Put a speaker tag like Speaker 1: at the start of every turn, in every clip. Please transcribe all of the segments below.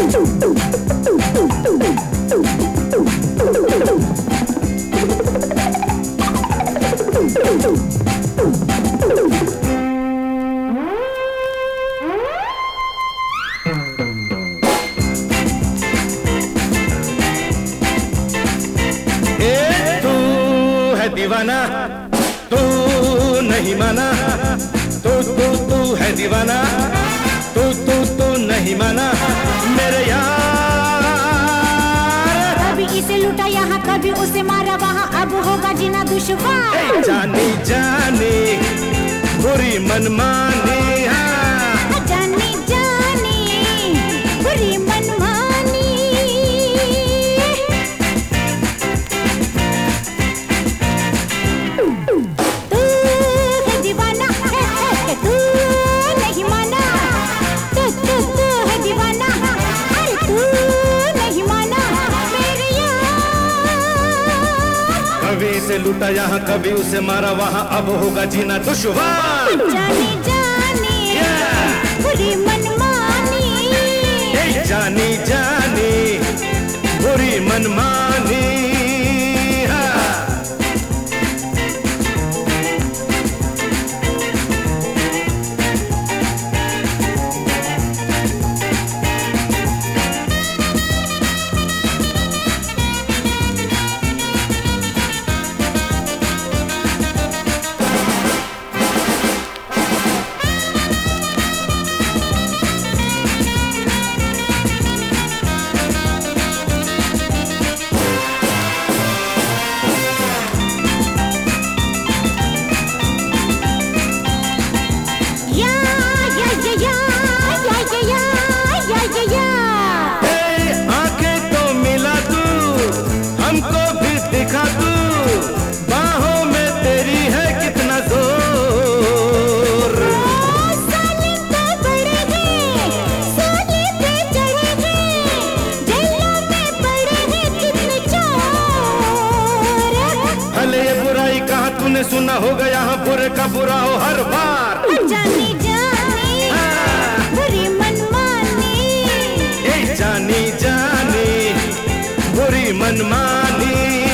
Speaker 1: दीवाना तू नहीं माना, तू है दीवाना, तू नहीं माना मेरे यार।
Speaker 2: कभी इसे लूटा यहाँ, कभी उसे मारा वहाँ, अब होगा जीना दुश्वार।
Speaker 1: जानी जानी बुरी मनमानी,
Speaker 2: जानी जानी बुरी मनमानी। तू है दीवाना, तू नहीं माना, तू है दीवाना, अरे तू नहीं माना मेरे यार।
Speaker 1: कभी इसे लूटा यहाँ, कभी उसे मारा वहाँ, अब होगा जीना दुश्वार।
Speaker 2: जानी जानी बुरी मनमानी,
Speaker 1: जानी जानी बुरी मनमानी। तूने सुना होगा यहाँ बुरे का बुरा हो हर बार।
Speaker 2: जानी जानी बुरी मनमानी,
Speaker 1: जानी जानी बुरी मनमानी।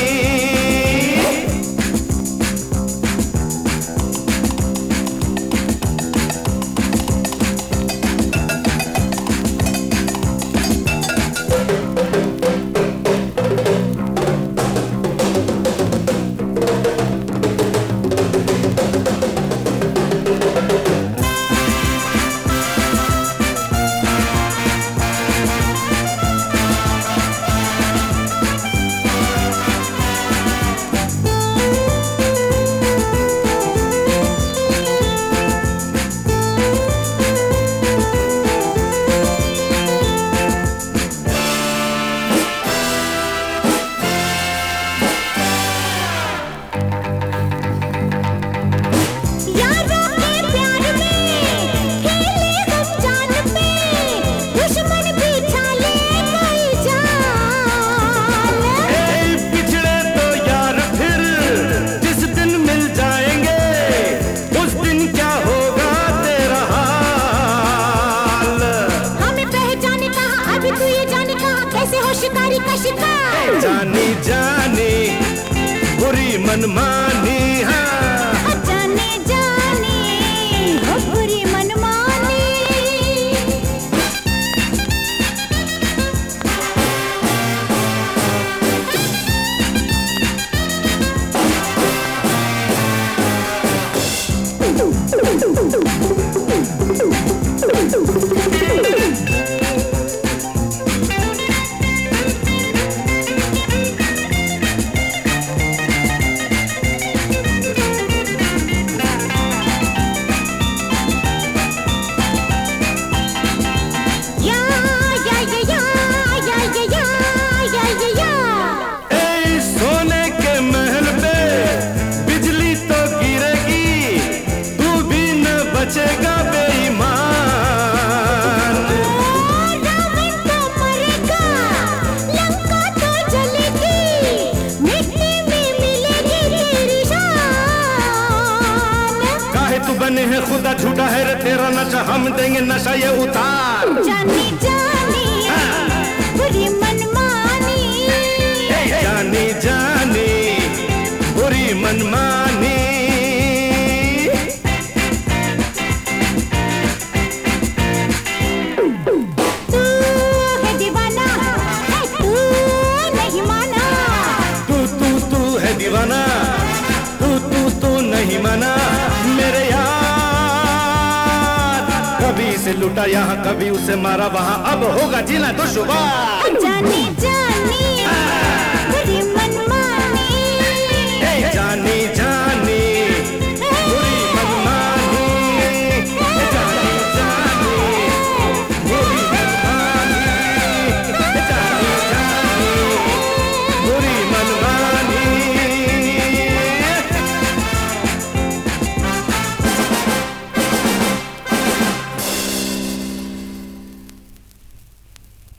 Speaker 1: जानी जानी बुरी मनमानी,
Speaker 2: जानी जानी बुरी मनमानी।
Speaker 1: बने हैं खुदा झूठा है रे तेरा नशा, हम देंगे नशा ये उतार।
Speaker 2: जानी जानी
Speaker 1: मेरे यार, कभी इसे लूटा यहाँ कभी उसे मारा वहाँ, अब होगा जीना दुश्वार।
Speaker 2: जाने